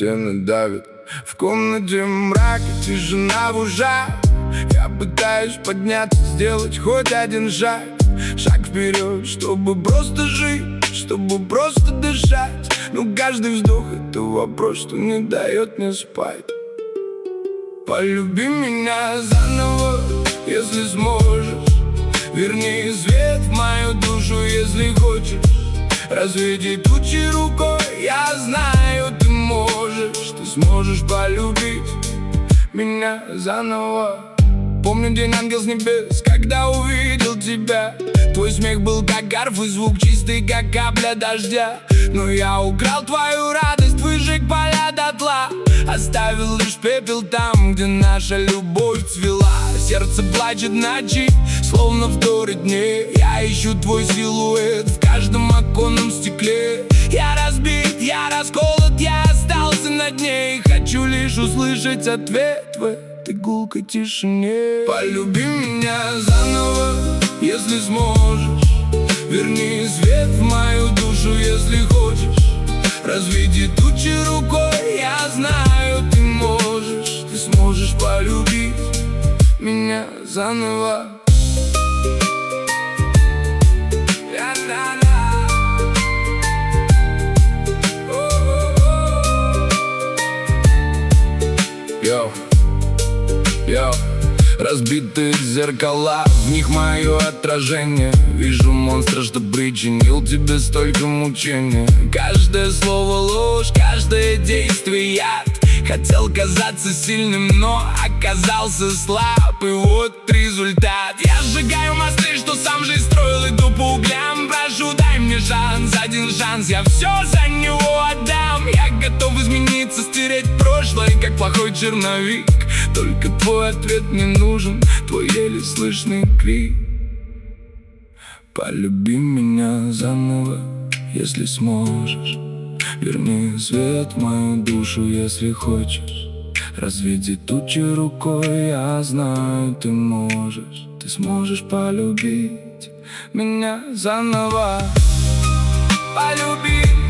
стены давят. В комнате мрак и тишина в ушах. Я пытаюсь подняться, сделать хоть один шаг. Шаг вперед, чтобы просто жить, чтобы просто дышать. Но каждый вздох — это вопрос, что не дает мне спать. Полюби меня заново, если сможешь. Верни свет в мою душу, если хочешь. Разведи тучи рукой, я знаю, ты можешь. Ты сможешь полюбить меня заново. Помню день, ангел с небес, когда увидел тебя. Твой смех был как арф и звук чистый, как капля дождя. Но я украл твою радость, выжег поля дотла. Оставил лишь пепел там, где наша любовь цвела. Сердце плачет ночи, словно вторит дне. Я ищу твой силуэт в каждом оконном стекле. Я разбит, я расколот, я остался на дне. И хочу лишь услышать ответ в этой гулкой тишине. Полюби меня заново, если сможешь. Верни свет в мою душу, если хочешь. Разведи тучи рукой, я знаю, ты можешь. Ты сможешь полюбить меня заново. Йоу, разбитые зеркала, в них мое отражение. Вижу монстра, что причинил тебе столько мучения. Каждое слово ложь, каждое действие яд. Хотел казаться сильным, но оказался слаб. И вот результат. Я сжигаю мосты, что сам же строил, иду по углям. Прошу, дай мне шанс, один шанс, я все за него отдам. Я готов измениться, стереть прошлое, как плохой черновик. Только твой ответ мне нужен, твой еле слышный крик. Полюби меня заново, если сможешь. Верни свет в мою душу, если хочешь. Разведи тучи рукой, я знаю, ты можешь. Ты сможешь полюбить меня заново. Полюби